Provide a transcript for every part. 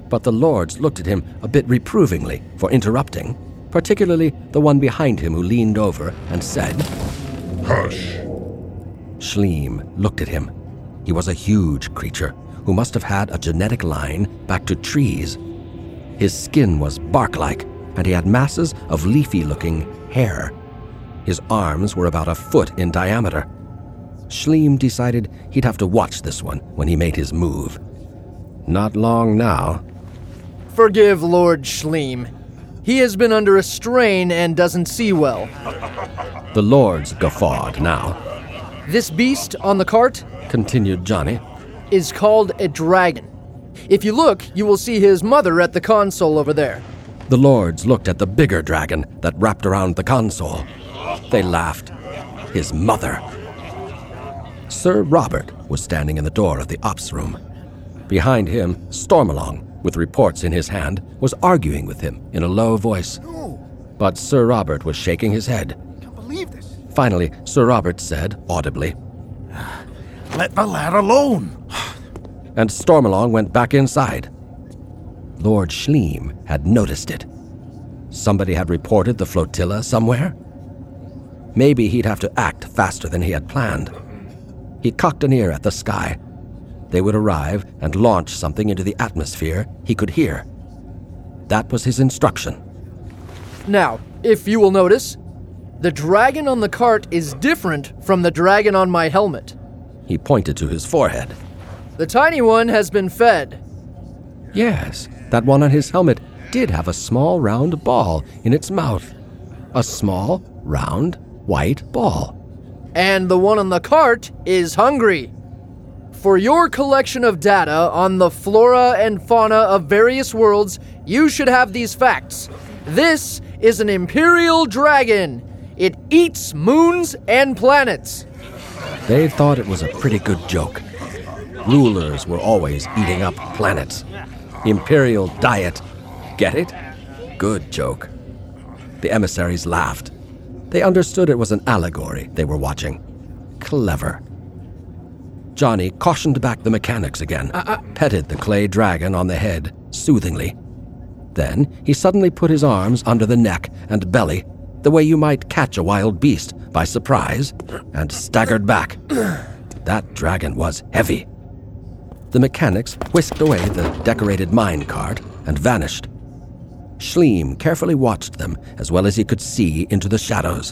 but the lords looked at him a bit reprovingly for interrupting, particularly the one behind him who leaned over and said, "Hush." Schleim looked at him. He was a huge creature who must have had a genetic line back to trees. His skin was bark-like, and he had masses of leafy-looking hair. His arms were about a foot in diameter. Schleim decided he'd have to watch this one when he made his move. Not long now. Forgive Lord Schleim. He has been under a strain and doesn't see well. The lords guffawed now. This beast on the cart, Continued Johnny. is called a dragon. If you look, you will see his mother at the console over there. The lords looked at the bigger dragon that wrapped around the console. They laughed. His mother. Sir Robert was standing in the door of the ops room. Behind him, Stormalong, with reports in his hand, was arguing with him in a low voice. But Sir Robert was shaking his head. I can't believe this. Finally, Sir Robert said audibly, Let the lad alone. and Stormalong went back inside. Lord Schleim had noticed it. Somebody had reported the flotilla somewhere? Maybe he'd have to act faster than he had planned. He cocked an ear at the sky. They would arrive and launch something into the atmosphere he could hear. That was his instruction. Now, if you will notice, the dragon on the cart is different from the dragon on my helmet. He pointed to his forehead. The tiny one has been fed. Yes, that one on his helmet did have a small round ball in its mouth. A small, round, white ball. And the one on the cart is hungry. For your collection of data on the flora and fauna of various worlds, you should have these facts. This is an imperial dragon. It eats moons and planets. They thought it was a pretty good joke. Rulers were always eating up planets. Imperial diet. Get it? Good joke. The emissaries laughed. They understood it was an allegory they were watching. Clever. Johnny cautioned back the mechanics again, petted the clay dragon on the head soothingly. Then he suddenly put his arms under the neck and belly, the way you might catch a wild beast by surprise, and staggered back. That dragon was heavy. The mechanics whisked away the decorated mine cart and vanished. Schleim carefully watched them as well as he could see into the shadows.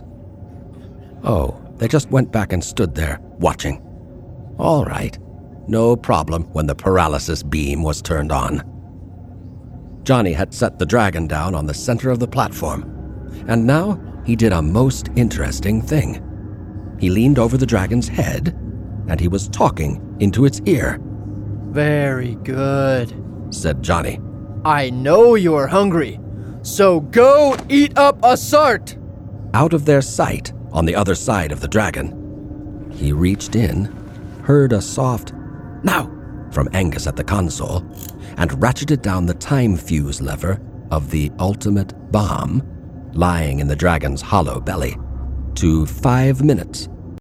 Oh, they just went back and stood there, watching. All right, no problem when the paralysis beam was turned on. Johnny had set the dragon down on the center of the platform, and now he did a most interesting thing. He leaned over the dragon's head, and he was talking into its ear. Very good, said Johnny. I know you're hungry, so go eat up a sart. Out of their sight, on the other side of the dragon, he reached in, heard a soft "now" from Angus at the console, and ratcheted down the time fuse lever of the ultimate bomb lying in the dragon's hollow belly to 5 minutes